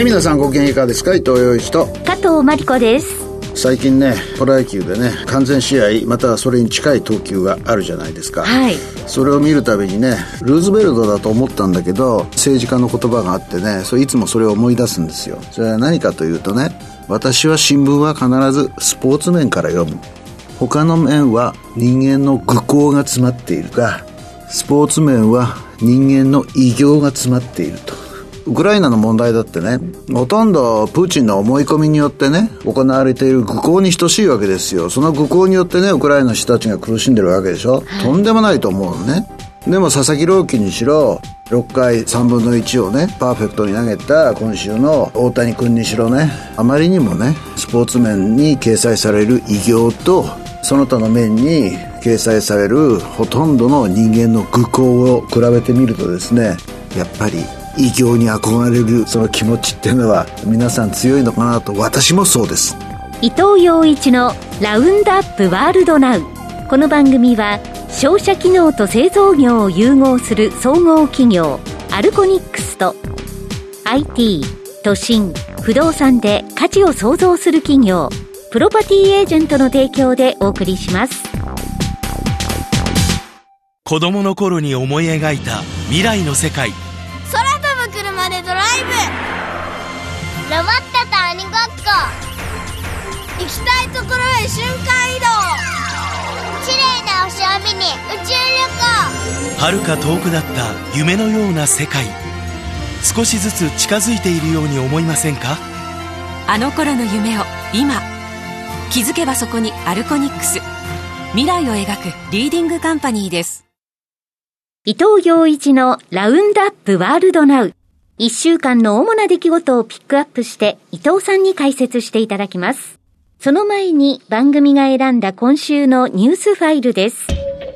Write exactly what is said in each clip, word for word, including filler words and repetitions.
、皆さんご機嫌いかがですか。伊藤洋一と加藤真理子です。 最近ね、プロ野球でね、完全試合またはそれに近い投球があるじゃないですか、 はい、 それを見るたびにね、ルーズベルトだと思ったんだけど、政治家の言葉があってね、それいつもそれを思い出すんですよ。それは何かというとね、私は新聞は必ずスポーツ面から読む、他の面は人間の愚行が詰まっているが、スポーツ面は人間の偉業が詰まっていると。ウクライナの問題だってね、ほとんどプーチンの思い込みによってね、行われている愚行に等しいわけですよ。その愚行によってね、ウクライナの人たちが苦しんでるわけでしょ、はい、とんでもないと思うのね。でも佐々木朗希にしろ、ろっかいさんぶんのいちをね、パーフェクトに投げた今週の大谷君にしろね、あまりにもね、スポーツ面に掲載される偉業と、その他の面に掲載されるほとんどの人間の愚行を比べてみるとですね、やっぱり偉業に憧れるその気持ちっていうのは皆さん強いのかなと。私もそうです。 伊藤洋一のラウンドアップワールドナウ。この番組は商社機能と製造業を融合する総合企業アルコニックスと アイティー、都心、不動産で価値を創造する企業プロパティエージェントの提供でお送りします。 子供の頃に思い描いた未来の世界、 空飛ぶ車でドライブ、ロボットと鬼ごっこ、行きたいところへ瞬間移動、綺麗な星を見に宇宙旅行。 遥か遠くなった夢のような世界、少しずつ近づいているように思いませんか。 あの頃の夢を今、気づけばそこにアルコニックス、未来を描くリーディングカンパニーです。 伊藤洋一のラウンドアップワールドナウ。一週間の主な出来事をピックアップして伊藤さんに解説していただきます。その前に番組が選んだ今週のニュースファイルです。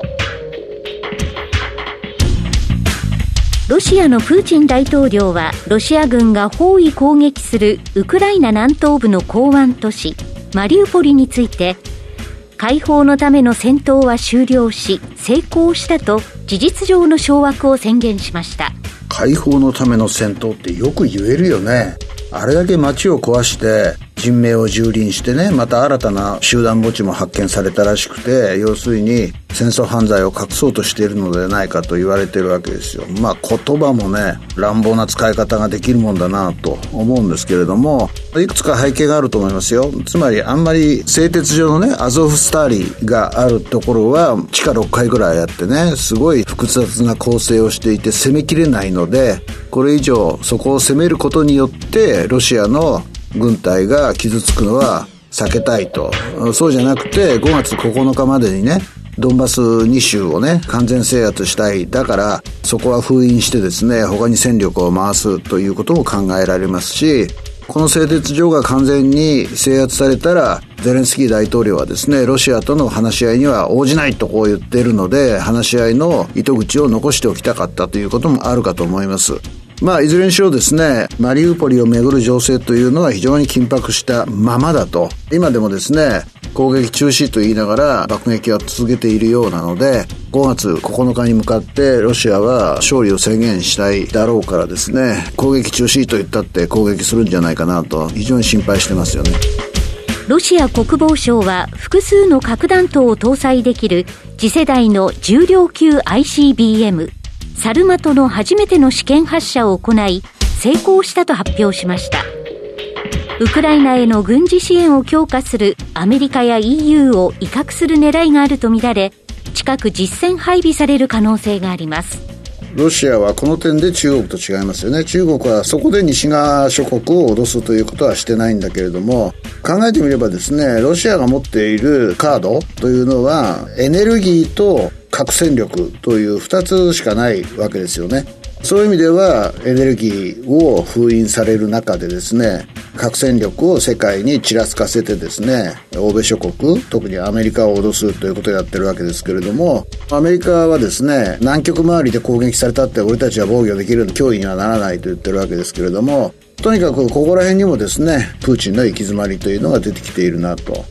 ロシアのプーチン大統領は、ロシア軍が包囲攻撃するウクライナ南東部の港湾都市マリウポリについて、解放のための戦闘は終了し成功したと事実上の掌握を宣言しました。 解放のための戦闘ってよく言えるよね。あれだけ街を壊して人命を蹂躙してね、また新たな集団墓地も発見されたらしくて、要するに戦争犯罪を隠そうとしているのではないかと言われているわけですよ。まあ言葉もね、乱暴な使い方ができるもんだなと思うんですけれども、いくつか背景があると思いますよ。つまりあんまり製鉄所のね、アゾフスターリがあるところは地下ろっかいぐらいあってね、すごい複雑な構成をしていて攻めきれないので、これ以上そこを攻めることによってロシアの軍隊が傷つくのは避けたいと。そうじゃなくてごがつここのかまでにね、ドンバスに州をね、完全制圧したい。だからそこは封印してですね、他に戦力を回すということも考えられますし、この製鉄所が完全に制圧されたら、ゼレンスキー大統領はですね、ロシアとの話し合いには応じないとこう言っているので、話し合いの糸口を残しておきたかったということもあるかと思います。まあいずれにしろですね、マリウポリをめぐる情勢というのは非常に緊迫したままだと。今でもですね、攻撃中止と言いながら爆撃は続けているようなので、ごがつここのかに向かってロシアは勝利を宣言したいだろうからですね、攻撃中止と言ったって攻撃するんじゃないかなと非常に心配してますよね。 ロシア国防省は複数の核弾頭を搭載できる次世代の重量級 アイシービーエムサルマトの初めての試験発射を行い成功したと発表しました。ウクライナへの軍事支援を強化するアメリカや イーユー を威嚇する狙いがあるとみられ、近く実戦配備される可能性があります。 ロシアはこの点で中国と違いますよね。中国はそこで西側諸国を脅すということはしてないんだけれども、考えてみればですね、ロシアが持っているカードというのはエネルギーと核戦力というふたつしかないわけですよね。そういう意味ではエネルギーを封印される中でですね、核戦力を世界にちらつかせてですね、欧米諸国、特にアメリカを脅すということをやってるわけですけれども、アメリカはですね、南極周りで攻撃されたって俺たちは防御できる脅威にはならないと言ってるわけですけれども、とにかくここら辺にもですね、プーチンの行き詰まりというのが出てきているなと。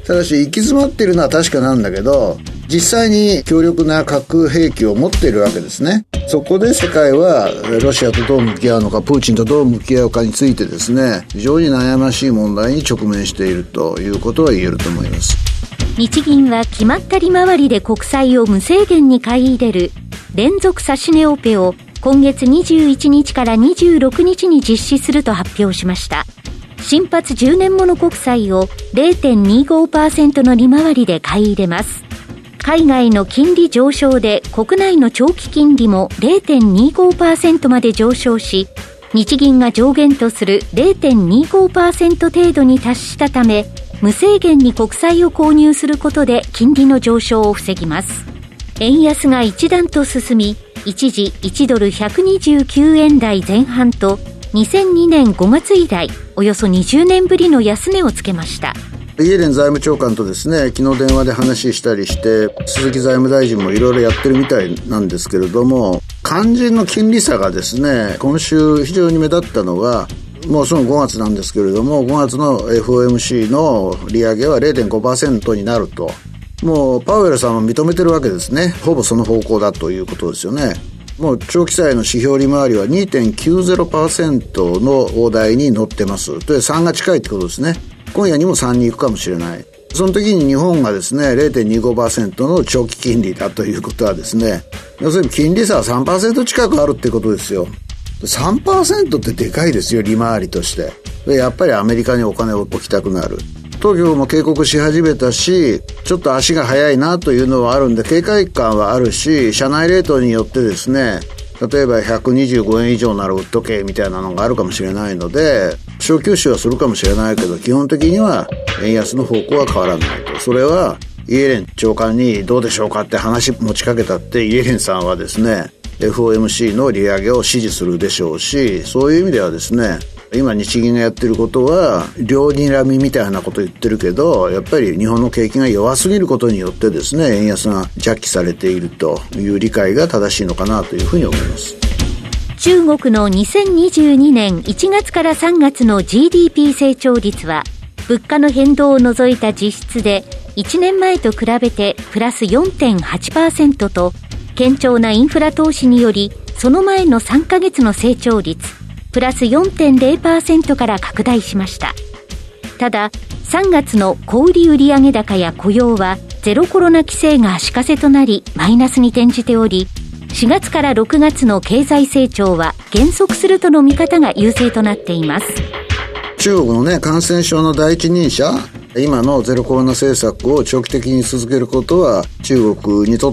ただし行き詰まっているのは確かなんだけど、実際に強力な核兵器を持っているわけですね。そこで世界はロシアとどう向き合うのか、プーチンとどう向き合うかについてですね、非常に悩ましい問題に直面しているということは言えると思います。 日銀は決まった利回りで国債を無制限に買い入れる連続指値オペを今月にじゅういちにちからにじゅうろくにちに実施すると発表しました。新発じゅうねんもの国債を ゼロテンにじゅうごパーセント の利回りで買い入れます。海外の金利上昇で国内の長期金利も ゼロテンにじゅうごパーセント まで上昇し、日銀が上限とする ゼロテンにじゅうごパーセント 程度に達したため、無制限に国債を購入することで金利の上昇を防ぎます。円安が一段と進み、一時いちドルひゃくにじゅうきゅうえん台前半とにせんにねんごがつ以来およそにじゅうねんぶりの安値をつけました。 イエレン財務長官とですね、昨日電話で話したりして、鈴木財務大臣もいろいろやってるみたいなんですけれども、肝心の金利差がですね、今週非常に目立ったのが、もうそのごがつなんですけれども、ごがつの エフオーエムシー の利上げは ゼロテンごパーセント になると。もうパウエルさんも認めてるわけですね。ほぼその方向だということですよね。もう長期債の指標利回りは にてんきゅうゼロパーセント の大台に乗ってます。で、さんが近いってことですね。今夜にもさんに行くかもしれない。その時に日本がですね ゼロテンにじゅうごパーセント の長期金利だということはですね、要するに金利差は さんパーセント 近くあるってことですよ。さんパーセント ってでかいですよ、利回りとして。でやっぱりアメリカにお金を置きたくなる。当局も警告し始めたし、ちょっと足が速いなというのはあるんで、警戒感はあるし、社内レートによってですね、例えばひゃくにじゅうごえん以上なら売っとけみたいなのがあるかもしれないので、小吸収はするかもしれないけど、基本的には円安の方向は変わらないと。それはイエレン長官にどうでしょうかって話持ちかけたって、イエレンさんはですね エフオーエムシー の利上げを支持するでしょうし、そういう意味ではですね、今日銀がやってることは両睨みみたいなこと言ってるけど、やっぱり日本の景気が弱すぎることによってですね、円安が弱気されているという理解が正しいのかなというふうに思います。 中国のにせんにじゅうにねんいちがつからさんがつの ジーディーピー 成長率は物価の変動を除いた実質でいちねんまえと比べてプラス よんてんはちパーセント と、堅調なインフラ投資によりその前のさんかげつの成長率プラス よんてんゼロパーセント から拡大しました。たださんがつの小売売上高や雇用はゼロコロナ規制が足かせとなりマイナスに転じており、しがつからろくがつの経済成長は減速するとの見方が優勢となっています。 中国のね、感染症の第一人者、今のゼロコロナ政策を長期的に続けることは中国にとって、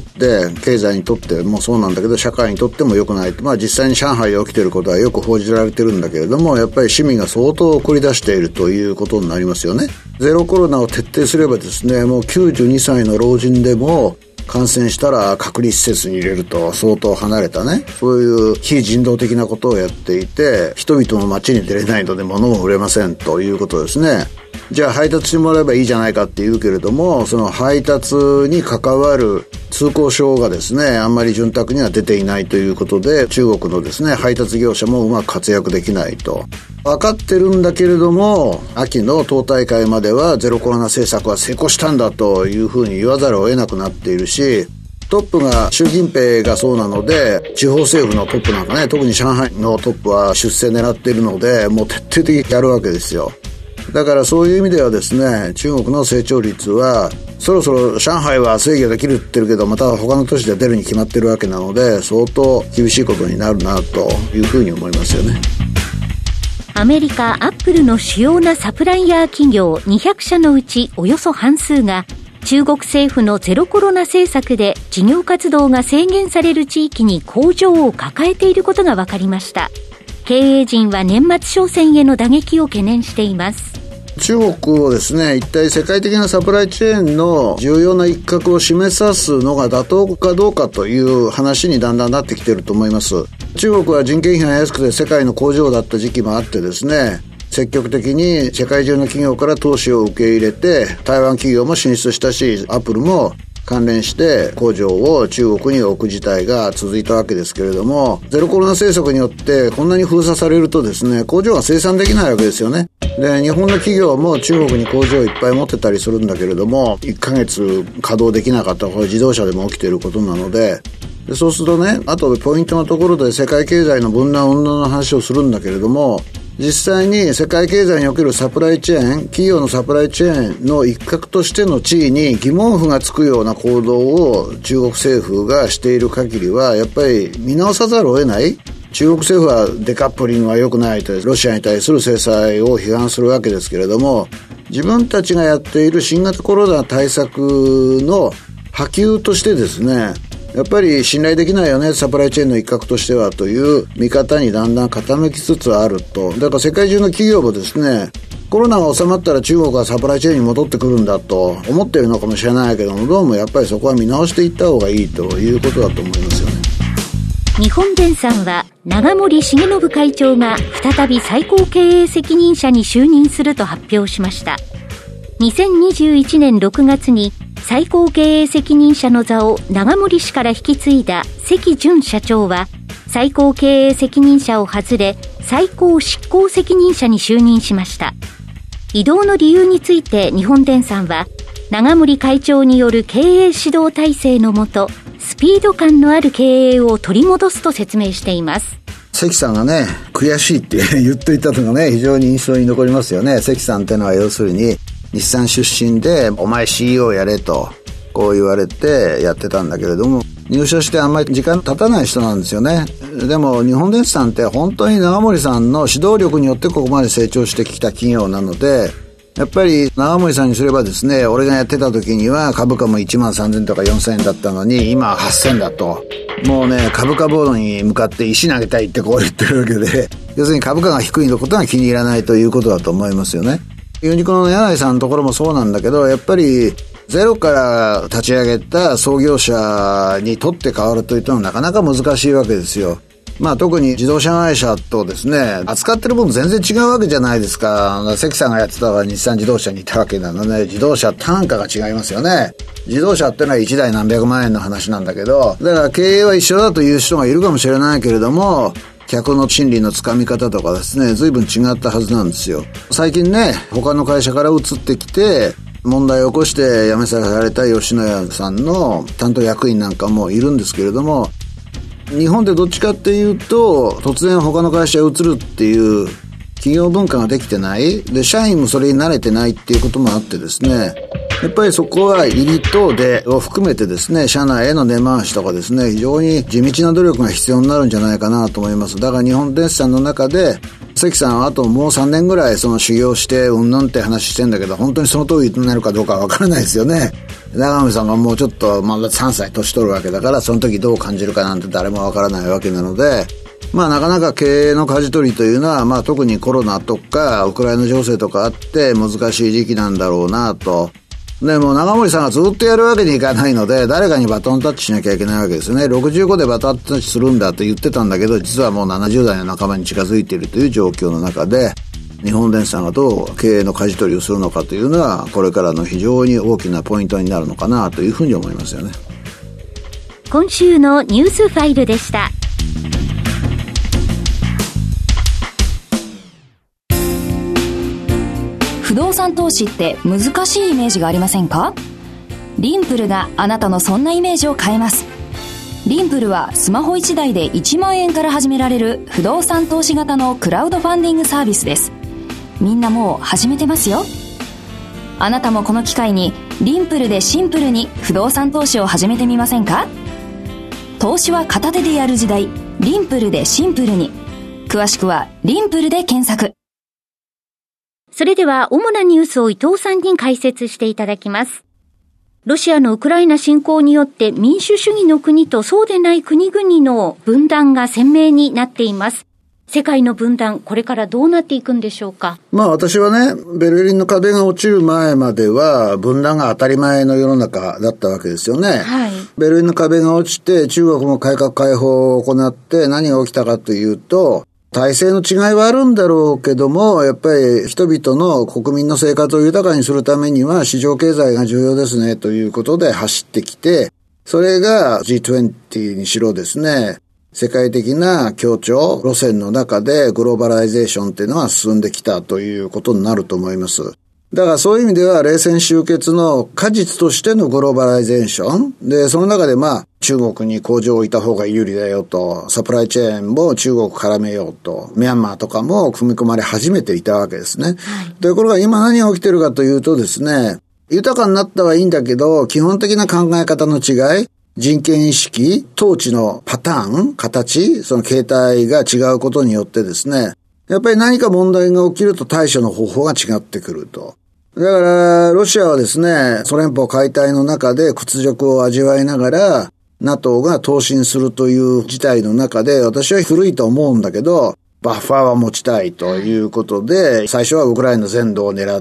経済にとってもそうなんだけど社会にとっても良くない。まあ実際に上海で起きていることはよく報じられてるんだけれども、やっぱり市民が相当送り出しているということになりますよね。ゼロコロナを徹底すればですね、もうきゅうじゅうにさいの老人でも感染したら隔離施設に入れると、相当離れたね、そういう非人道的なことをやっていて、人々も街に出れないので物も売れませんということですね。じゃあ配達してもらえばいいじゃないかって言うけれども、その配達に関わる通行証がですね、あんまり潤沢には出ていないということで、中国のですね、配達業者もうまく活躍できないと。分かってるんだけれども、秋の党大会まではゼロコロナ政策は成功したんだというふうに言わざるを得なくなっているし、トップが習近平がそうなので、地方政府のトップなんかね、特に上海のトップは出世狙っているので、もう徹底的にやるわけですよ。だからそういう意味ではですね、中国の成長率はそろそろ上海は制御できるって言ってるけど、また他の都市で出るに決まってるわけなので、相当厳しいことになるなというふうに思いますよね。 アメリカアップルの主要なサプライヤー企業にひゃくしゃのうちおよそ半数が中国政府のゼロコロナ政策で事業活動が制限される地域に工場を抱えていることが分かりました。経営陣は年末商戦への打撃を懸念しています。 中国をですね、一体世界的なサプライチェーンの重要な一角を示さすのが妥当かどうかという話にだんだんなってきていると思います。中国は人件費が安くて世界の工場だった時期もあってですね、積極的に世界中の企業から投資を受け入れて、台湾企業も進出したし、アップルも関連して工場を中国に置く事態が続いたわけですけれども、ゼロコロナ政策によってこんなに封鎖されるとですね、工場が生産できないわけですよね。 で、日本の企業も中国に工場をいっぱい持ってたりするんだけれども、いっかげつ稼働できなかった。これ自動車でも起きていることなので、でそうするとね、あとでポイントのところで世界経済の分断云々の話をするんだけれども、実際に世界経済におけるサプライチェーン、企業のサプライチェーンの一角としての地位に疑問符がつくような行動を中国政府がしている限りは、やっぱり見直さざるを得ない。中国政府はデカップリングは良くないとロシアに対する制裁を批判するわけですけれども、自分たちがやっている新型コロナ対策の波及としてですね、やっぱり信頼できないよね、サプライチェーンの一角としてはという見方にだんだん傾きつつあると。だから世界中の企業もですね、コロナが収まったら中国はサプライチェーンに戻ってくるんだと思っているのかもしれないけども、どうもやっぱりそこは見直していった方がいいということだと思いますよね。 日本電産は長森重信会長が再び最高経営責任者に就任すると発表しました。にせんにじゅういちねんろくがつに最高経営責任者の座を長森氏から引き継いだ関潤社長は、最高経営責任者を外れ最高執行責任者に就任しました。異動の理由について日本電産は、長森会長による経営指導体制のもと、スピード感のある経営を取り戻すと説明しています。 関さんがね、悔しいって言っていたのがね、非常に印象に残りますよね。関さんってのは要するに日産出身で、お前 シーイーオー やれとこう言われてやってたんだけれども、入社してあんまり時間経たない人なんですよね。でも日本電産って本当に長森さんの指導力によってここまで成長してきた企業なので、やっぱり長森さんにすればですね、俺がやってた時には株価もいちまんさんぜんとかよんせんえんだったのに、今ははっせんだと。もうね、株価ボードに向かって石投げたいってこう言ってるわけで、要するに株価が低いことが気に入らないということだと思いますよね。ユニコの柳井さんのところもそうなんだけど、やっぱりゼロから立ち上げた創業者にとって変わるというのはなかなか難しいわけですよ。まあ特に自動車会社とですね、扱ってるもの全然違うわけじゃないですか。関さんがやってたのは日産自動車にいたわけなので、自動車単価が違いますよね。自動車ってのはいちだい何百万円の話なんだけど、だから経営は一緒だという人がいるかもしれないけれども、客の心理のつかみ方とかですね、随分違ったはずなんですよ。最近ね、他の会社から移ってきて問題を起こして辞めされた吉野家さんの担当役員なんかもいるんですけれども、日本でどっちかっていうと突然他の会社へ移るっていう企業文化ができてないで、社員もそれに慣れてないっていうこともあってですね、やっぱりそこは入りと出を含めてですね、社内への根回しとかですね、非常に地道な努力が必要になるんじゃないかなと思います。だから日本電産の中で関さんはあともうさんねんぐらいその修行してうんぬんって話してんだけど、本当にその通りになるかどうかはわからないですよね。長森さんがもうちょっとまださんさい年取るわけだから、その時どう感じるかなんて誰もわからないわけなので、まあなかなか経営の舵取りというのは、まあ特にコロナとかウクライナ情勢とかあって難しい時期なんだろうなと。でも長森さんがずっとやるわけにいかないので、誰かにバトンタッチしなきゃいけないわけですよね。ろくじゅうごでバトンタッチするんだと言ってたんだけど、実はもうななじゅうだいの半ばに近づいているという状況の中で、日本電産がどう経営の舵取りをするのかというのは、これからの非常に大きなポイントになるのかなというふうに思いますよね。 今週のニュースファイルでした。 不動産投資って難しいイメージがありませんか？リンプルがあなたのそんなイメージを変えます。リンプルはスマホいちだいでいちまんえんから始められる不動産投資型のクラウドファンディングサービスです。みんなもう始めてますよ。あなたもこの機会にリンプルでシンプルに不動産投資を始めてみませんか？投資は片手でやる時代、リンプルでシンプルに。詳しくはリンプルで検索。 それでは主なニュースを伊藤さんに解説していただきます。ロシアのウクライナ侵攻によって民主主義の国とそうでない国々の分断が鮮明になっています。世界の分断、これからどうなっていくんでしょうか。 まあ私はね、ベルリンの壁が落ちる前までは分断が当たり前の世の中だったわけですよね。はい。ベルリンの壁が落ちて中国も改革開放を行って何が起きたかというと、体制の違いはあるんだろうけども、やっぱり人々の国民の生活を豊かにするためには市場経済が重要ですねということで走ってきて、それが ジートゥエンティー にしろですね、 世界的な協調路線の中でグローバライゼーションっていうのは進んできたということになると思います。だからそういう意味では冷戦終結の果実としてのグローバライゼーションで、その中でまあ中国に工場を置いた方が有利だよと、サプライチェーンも中国絡めようと、ミャンマーとかも組み込まれ始めていたわけですね。はい、ところが今何が起きてるかというとですね、豊かになったはいいんだけど、基本的な考え方の違い、人権意識、統治のパターン、形、その形態が違うことによってですね、やっぱり何か問題が起きると対処の方法が違ってくると。だから、ロシアはですね、ソ連邦解体の中で屈辱を味わいながら、NATO が投進するという事態の中で、私は古いと思うんだけど、バッファーは持ちたいということで、最初はウクライナ全土を狙って、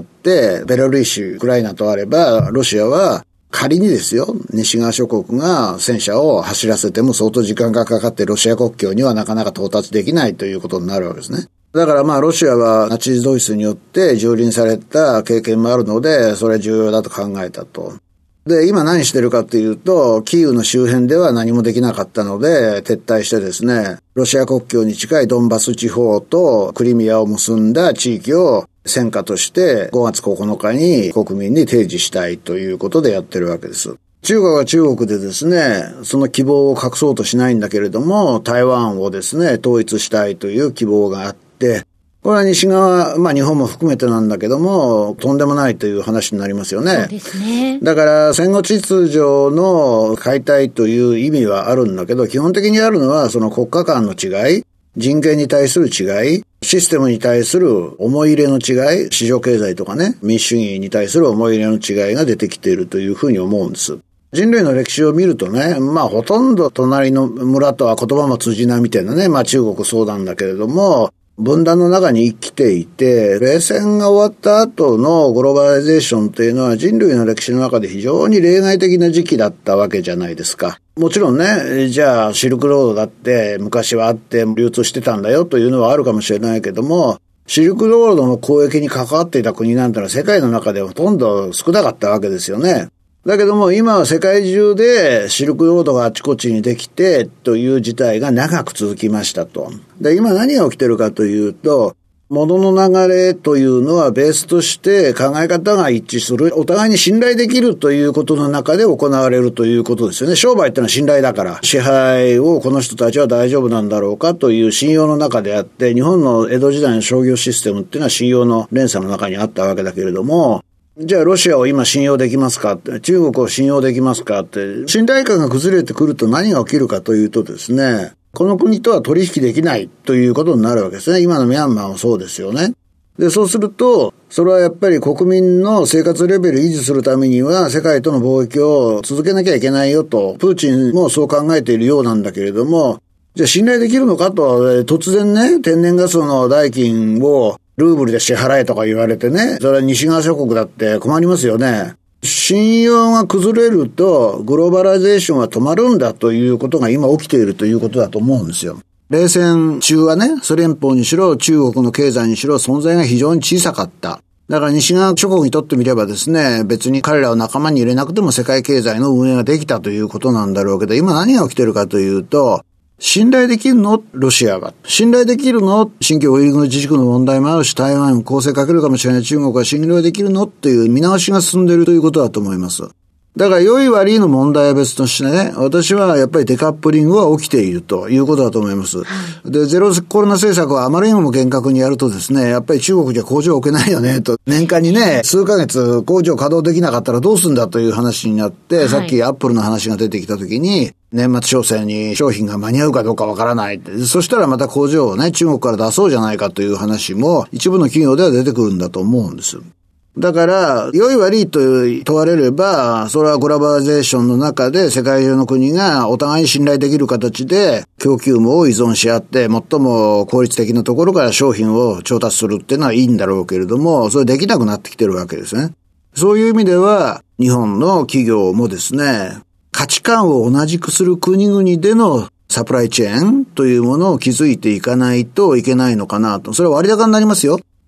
ベラルーシ、ウクライナとあれば、ロシアは仮にですよ、西側諸国が戦車を走らせても相当時間がかかってロシア国境にはなかなか到達できないということになるわけですね。だからまあロシアはナチスドイツによって蹂躙された経験もあるので、それは重要だと考えたと。で、今何してるかというと、キーウの周辺では何もできなかったので、撤退してですね、ロシア国境に近いドンバス地方とクリミアを結んだ地域を戦果としてごがつここのかに国民に提示したいということでやってるわけです。中国は中国でですね、その希望を隠そうとしないんだけれども、台湾をですね、統一したいという希望があって、で、これは西側、まあ日本も含めてなんだけども、とんでもないという話になりますよね。 そうですね。だから戦後秩序の解体という意味はあるんだけど、基本的にあるのはその国家間の違い、人権に対する違い、システムに対する思い入れの違い、市場経済とかね、民主主義に対する思い入れの違いが出てきているというふうに思うんです。人類の歴史を見るとね、まあほとんど隣の村とは言葉も通じないみたいなね、まあ中国そうなんだけれども、分断の中に生きていて、冷戦が終わった後のグローバライゼーションというのは人類の歴史の中で非常に例外的な時期だったわけじゃないですか。もちろんね、じゃあシルクロードだって昔はあって流通してたんだよというのはあるかもしれないけども、シルクロードの交易に関わっていた国なんてのは世界の中でほとんど少なかったわけですよね。だけども今は世界中でシルクロードがあちこちにできてという事態が長く続きましたと。で、今何が起きてるかというと、物の流れというのはベースとして考え方が一致する、お互いに信頼できるということの中で行われるということですよね。商売ってのは信頼だから、支配をこの人たちは大丈夫なんだろうかという信用の中であって、日本の江戸時代の商業システムっていうのは信用の連鎖の中にあったわけだけれども、じゃあロシアを今信用できますかって、中国を信用できますかって、信頼感が崩れてくると何が起きるかというとですね、この国とは取引できないということになるわけですね。今のミャンマーもそうですよね。で、そうすると、それはやっぱり国民の生活レベルを維持するためには世界との貿易を続けなきゃいけないよと、プーチンもそう考えているようなんだけれども、じゃあ信頼できるのかと、突然ね、天然ガスの代金をルーブルで支払えとか言われてね、それは西側諸国だって困りますよね。信用が崩れるとグローバライゼーションは止まるんだということが今起きているということだと思うんですよ。冷戦中はね、ソ連邦にしろ中国の経済にしろ存在が非常に小さかった。だから西側諸国にとってみればですね、別に彼らを仲間に入れなくても世界経済の運営ができたということなんだろうけど、今何が起きてるかというと、信頼できるのロシアが。信頼できるの新疆ウイグル自治区の問題もあるし、台湾攻勢かけるかもしれない中国は信頼できるのっていう見直しが進んでいるということだと思います。だから良い悪いの問題は別としてね、私はやっぱりデカップリングは起きているということだと思います。で、ゼロコロナ政策はあまりにも厳格にやるとですね、やっぱり中国じゃ工場置けないよねと、年間にね、数ヶ月工場稼働できなかったらどうすんだという話になって、はい、さっきアップルの話が出てきたときに、年末商戦に商品が間に合うかどうかわからない。そしたらまた工場をね、中国から出そうじゃないかという話も一部の企業では出てくるんだと思うんです。だから、良い悪いと問われれば、それはグローバリゼーションの中で世界中の国がお互いに信頼できる形で供給網を依存し合って、最も効率的なところから商品を調達するっていうのはいいんだろうけれども、それできなくなってきてるわけですね。そういう意味では、日本の企業もですね、価値観を同じくする国々でのサプライチェーンというものを築いていかないといけないのかなと。それは割高になりますよ。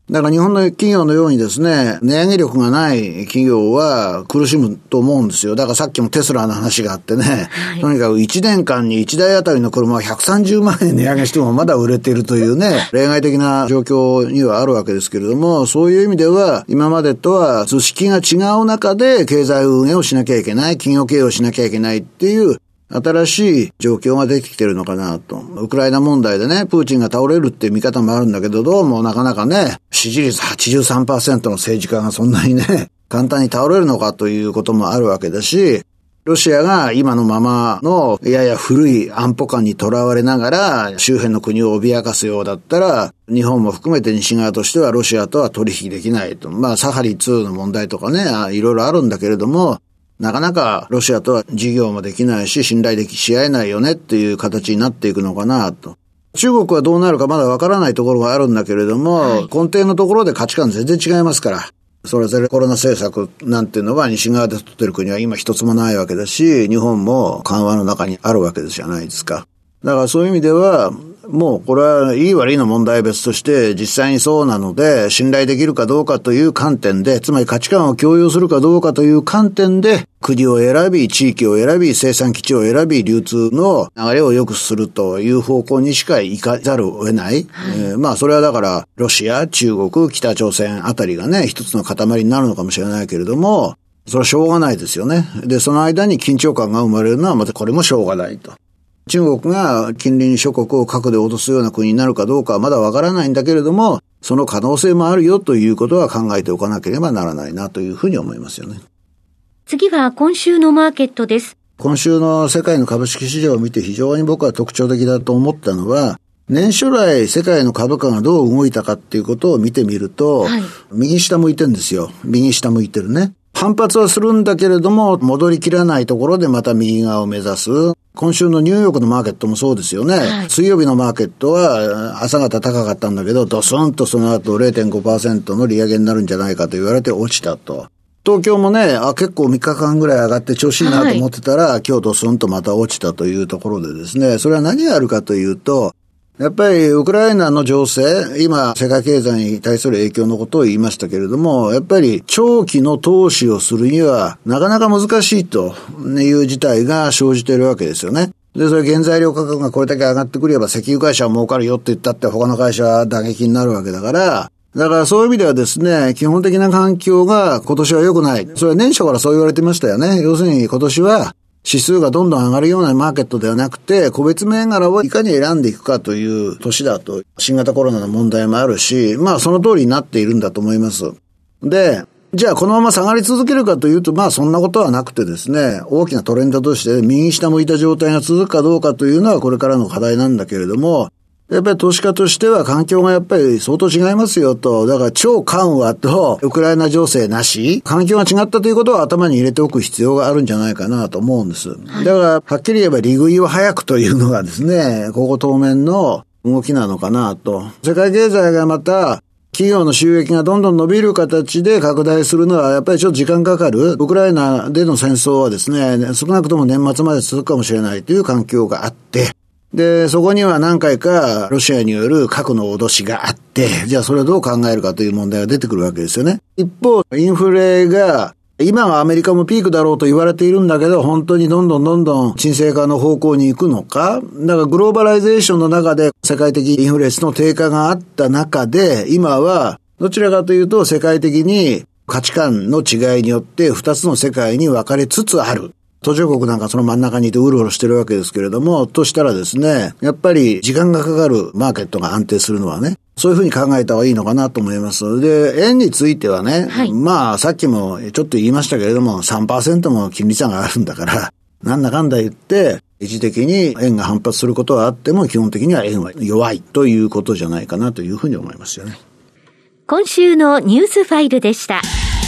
だから日本の企業のようにですね、値上げ力がない企業は苦しむと思うんですよ。だからさっきもテスラの話があってね、はい、とにかくいちねんかんにいちだいあたりの車をひゃくさんじゅうまんえん値上げしてもまだ売れているというね、例外的な状況にはあるわけですけれども、そういう意味では今までとは図式が違う中で経済運営をしなきゃいけない、企業経営をしなきゃいけないっていう新しい状況が出てきてるのかなと。ウクライナ問題でね、プーチンが倒れるっていう見方もあるんだけど、どうもなかなかね、支持率 はちじゅうさんパーセント の政治家がそんなにね、簡単に倒れるのかということもあるわけだし、ロシアが今のままのやや古い安保観にとらわれながら周辺の国を脅かすようだったら、日本も含めて西側としてはロシアとは取引できないと。まあサハリンツーの問題とかね、いろいろあるんだけれども、なかなかロシアとは事業もできないし信頼できし合えないよねっていう形になっていくのかなと。中国はどうなるかまだわからないところがあるんだけれども、はい、根底のところで価値観全然違いますから。それぞれコロナ政策なんていうのは西側で取ってる国は今一つもないわけだし、日本も緩和の中にあるわけじゃないですか。だからそういう意味では、もうこれはいい悪いの問題は別として実際にそうなので信頼できるかどうかという観点で、つまり価値観を共有するかどうかという観点で国を選び、地域を選び、生産基地を選び、流通の流れを良くするという方向にしか行かざるを得ない、はい、えー、まあそれはだからロシア、中国、北朝鮮あたりがね一つの塊になるのかもしれないけれども、それはしょうがないですよね。でその間に緊張感が生まれるのはまたこれもしょうがないと。中国が近隣諸国を核で脅すような国になるかどうかはまだわからないんだけれども、その可能性もあるよということは考えておかなければならないなというふうに思いますよね。 次は今週のマーケットです。 今週の世界の株式市場を見て非常に僕は特徴的だと思ったのは、年初来世界の株価がどう動いたかっていうことを見てみると、はい、右下向いてるんですよ。右下向いてるね。反発はするんだけれども戻りきらないところでまた右側を目指す。今週のニューヨークのマーケットもそうですよね、はい、水曜日のマーケットは朝方高かったんだけどドスンとその後 れいてんごパーセント の利上げになるんじゃないかと言われて落ちたと。東京もね、あ、結構みっかかんぐらい上がって調子いいなと思ってたら、はい、今日ドスンとまた落ちたというところでですね、それは何があるかというと、やっぱりウクライナの情勢、今世界経済に対する影響のことを言いましたけれども、やっぱり長期の投資をするにはなかなか難しいという事態が生じているわけですよね。で、それ原材料価格がこれだけ上がってくれば石油会社は儲かるよって言ったって他の会社は打撃になるわけだから、だからそういう意味ではですね、基本的な環境が今年は良くない。それは年初からそう言われてましたよね。要するに今年は指数がどんどん上がるようなマーケットではなくて、個別銘柄をいかに選んでいくかという年だと。新型コロナの問題もあるし、まあその通りになっているんだと思います。で、じゃあこのまま下がり続けるかというと、まあそんなことはなくてですね、大きなトレンドとして右下向いた状態が続くかどうかというのはこれからの課題なんだけれども、やっぱり投資家としては環境がやっぱり相当違いますよと。だから超緩和とウクライナ情勢なし、環境が違ったということを頭に入れておく必要があるんじゃないかなと思うんです。だからはっきり言えば利食いを早くというのがですね、ここ当面の動きなのかなと。世界経済がまた企業の収益がどんどん伸びる形で拡大するのはやっぱりちょっと時間かかる。ウクライナでの戦争はですね、少なくとも年末まで続くかもしれないという環境があって、で、そこには何回かロシアによる核の脅しがあって、じゃあそれをどう考えるかという問題が出てくるわけですよね。一方、インフレが、今はアメリカもピークだろうと言われているんだけど、本当にどんどんどんどん沈静化の方向に行くのか。だからグローバライゼーションの中で世界的インフレ率の低下があった中で、今はどちらかというと世界的に価値観の違いによって二つの世界に分かれつつある。途上国なんかその真ん中にいてうろうろしてるわけですけれども、としたらですね、やっぱり時間がかかるマーケットが安定するのはね、そういうふうに考えた方がいいのかなと思います。で、円についてはね、はい、まあさっきもちょっと言いましたけれども さんパーセント も金利差があるんだから、なんだかんだ言って一時的に円が反発することはあっても基本的には円は弱いということじゃないかなというふうに思いますよね。 今週のニュースファイルでした。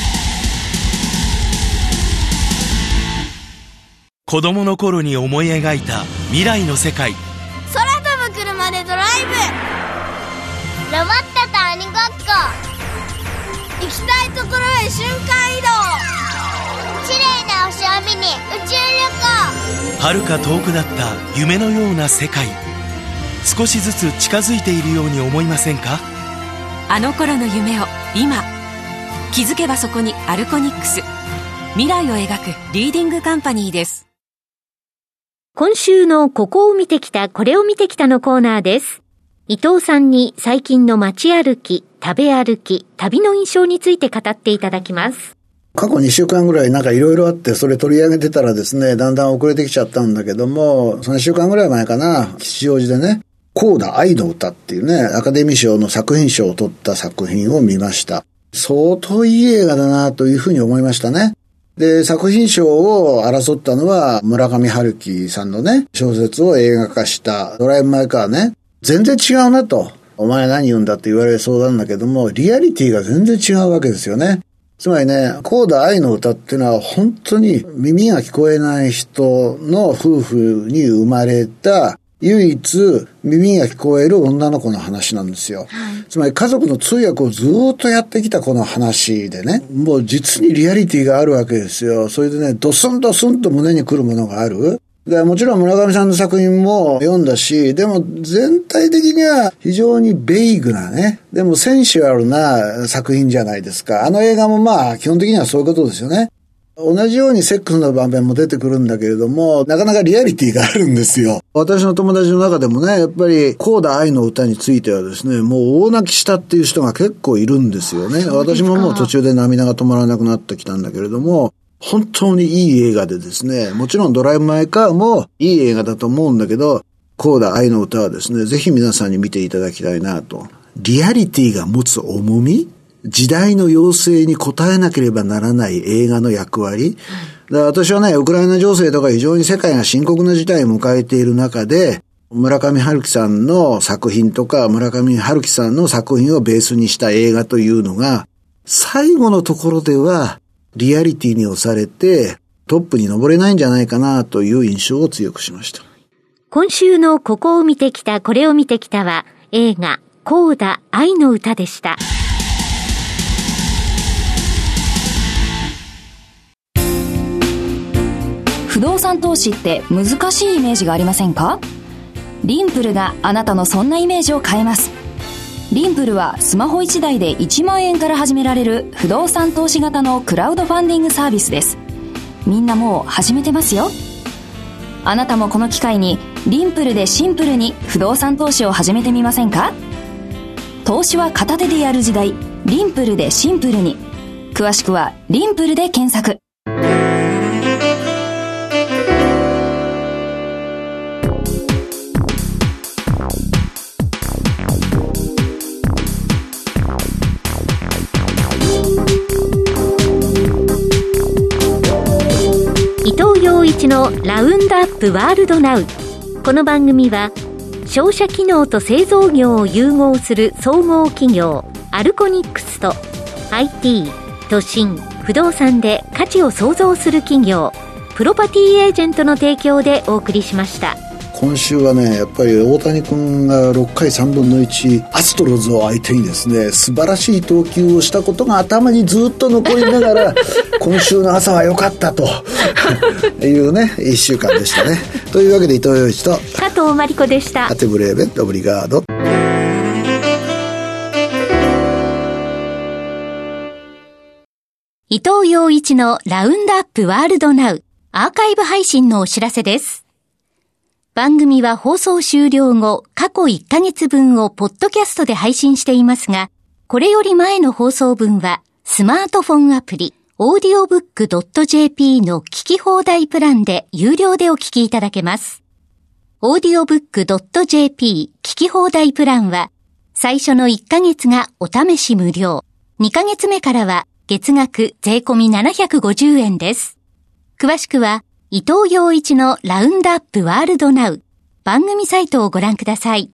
子供の頃に思い描いた未来の世界。 空飛ぶ車でドライブ。ロボットと鬼ごっこ。行きたいところへ瞬間移動。綺麗な星を見に宇宙旅行。 遥か遠くだった夢のような世界。少しずつ近づいているように思いませんか？ あの頃の夢を今、気づけばそこにアルコニックス、未来を描くリーディングカンパニーです。 今週のここを見てきた、これを見てきたのコーナーです。伊藤さんに最近の街歩き、食べ歩き、旅の印象について語っていただきます。 過去にしゅうかんぐらいなんかいろいろあってそれ取り上げてたらですね、だんだん遅れてきちゃったんだけども、そのいっしゅうかんぐらい前かな、吉祥寺でね、コーダ愛の歌っていうね、アカデミー賞の作品賞を取った作品を見ました。相当いい映画だなというふうに思いましたね。で、作品賞を争ったのは村上春樹さんのね、小説を映画化したドライブ・マイ・カーね。全然違うなと。お前何言うんだって言われそうなんだけども、リアリティが全然違うわけですよね。つまりね、コーダ愛の歌っていうのは本当に耳が聞こえない人の夫婦に生まれた唯一耳が聞こえる女の子の話なんですよ。はい、つまり家族の通訳をずっとやってきた子の話でね、もう実にリアリティがあるわけですよ。それでね、ドスンドスンと胸に来るものがある。でもちろん村上さんの作品も読んだし、でも全体的には非常にベイグなね、でもセンシュアルな作品じゃないですか。あの映画もまあ基本的にはそういうことですよね。同じようにセックスの場面も出てくるんだけれども、なかなかリアリティがあるんですよ。私の友達の中でもね、やっぱりコーダ愛の歌についてはですね、もう大泣きしたっていう人が結構いるんですよね。私ももう途中で涙が止まらなくなってきたんだけれども、本当にいい映画でですね、もちろんドライブ・マイ・カーもいい映画だと思うんだけど、コーダ愛の歌はですね、ぜひ皆さんに見ていただきたいなと。リアリティが持つ重み、時代の要請に応えなければならない映画の役割。だから私はね、ウクライナ情勢とか非常に世界が深刻な事態を迎えている中で、村上春樹さんの作品とか、村上春樹さんの作品をベースにした映画というのが、最後のところでは、リアリティに押されてトップに登れないんじゃないかなという印象を強くしました。 今週のここを見てきた、これを見てきたは映画コーダ愛の歌でした。 不動産投資って難しいイメージがありませんか？リンプルがあなたのそんなイメージを変えます。リンプルはスマホいちだいでいちまんえんから始められる不動産投資型のクラウドファンディングサービスです。みんなもう始めてますよ。あなたもこの機会にリンプルでシンプルに不動産投資を始めてみませんか？投資は片手でやる時代、リンプルでシンプルに。詳しくはリンプルで検索。 伊藤洋一のラウンドアップワールドナウ。この番組は商社機能と製造業を融合する総合企業アルコニックスと アイティー、都心、不動産で価値を創造する企業プロパティエージェントの提供でお送りしました。 今週はね、やっぱり大谷君がろっかいさんぶんのいちアストロズを相手にですね、素晴らしい投球をしたことが頭にずっと残りながら今週の朝は良かったというねいっしゅうかんでしたね。というわけで伊藤洋一と加藤真理子でした。 アテブレーベンオブリガード。 伊藤洋一のラウンドアップワールドナウアーカイブ配信のお知らせです。番組は放送終了後、過去いっかげつぶんをポッドキャストで配信していますが、これより前の放送分はスマートフォンアプリオーディオブックドットジェーピー の聞き放題プランで有料でお聞きいただけます。オーディオブックドットジェーピー 聞き放題プランは、最初のいっかげつがお試し無料、にかげつめからは月額税込みななひゃくごじゅうえんです。詳しくは、伊藤洋一のラウンドアップワールドナウ番組サイトをご覧ください。